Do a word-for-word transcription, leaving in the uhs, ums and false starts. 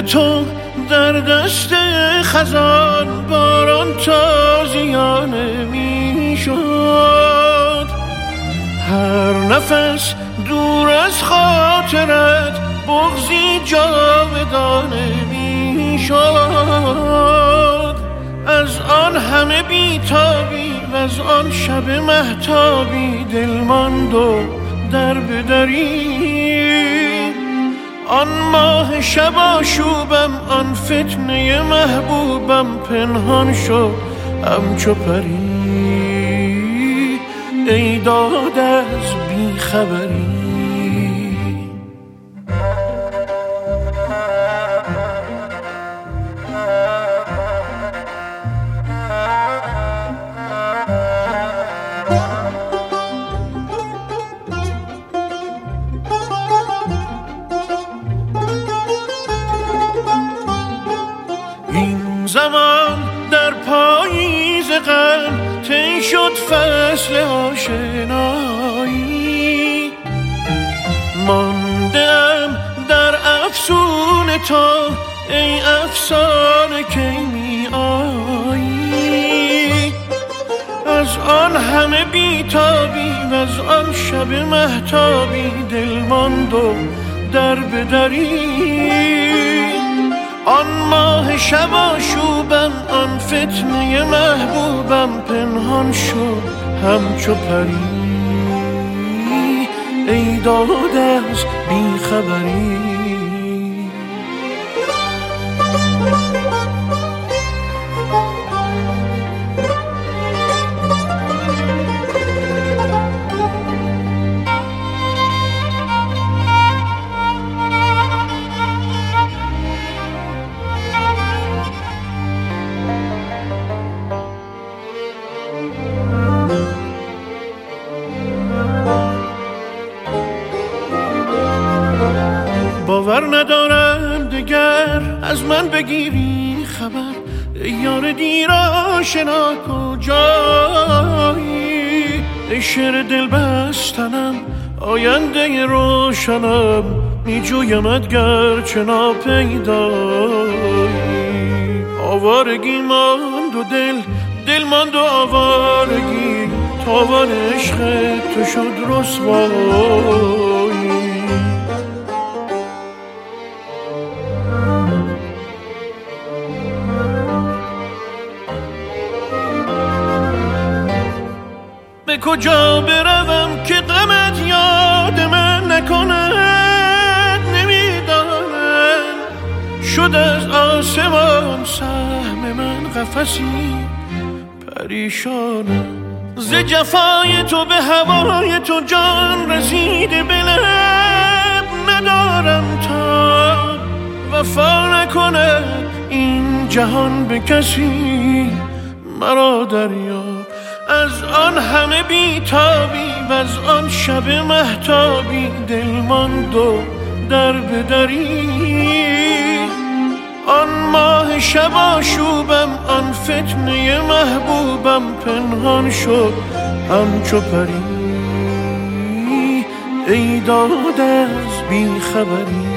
تو در دست خزان باران تازیانه می شد. هر نفس دور از خاطرت بغضی جاودانه می شد. از آن همه بیتابی و از آن شب مهتابی دل ماند و در بدری. آن ماه شب آشوبم آن فتنه محبوبم پنهان شد همچو پری. ای داد از بیخبری. این زمان در پاییز غم طی شد فصل آشنایی. ماندم در افسون تو ای افسانه کی می آیی. از آن همه بیتابی و از آن شب مهتابی دل ماند و در بدری. آن ماه شب آشوبم آن فتنه محبوبم پنهان شد همچو پری. ای داد از بیخبری. باور ندارم دگر از من بگیری خبر. ای یار دیر آشنا کجایی؟ ای شعر دل بستنم آینده روشنم می جویمت گرچه ناپیدایی. آوارگی ماند و دل دل ماند و آوارگی تاوان عشق تو شد رسوایی. به کجا بروم که غمت یاد من نکند نمیدانم. شد از آسمان سهم من قفسی پریشانم. ز جفای تو به هوای تو جان رسیده به لب ندارم تا وفا نکند این جهان به کسی مرا دریاب. از آن همه بیتابی و از آن شب مهتابی دل ماند و در بدری. آن ماه شب آشوبم آن فتنه محبوبم پنهان شد همچو پری. ای داد از بیخبری.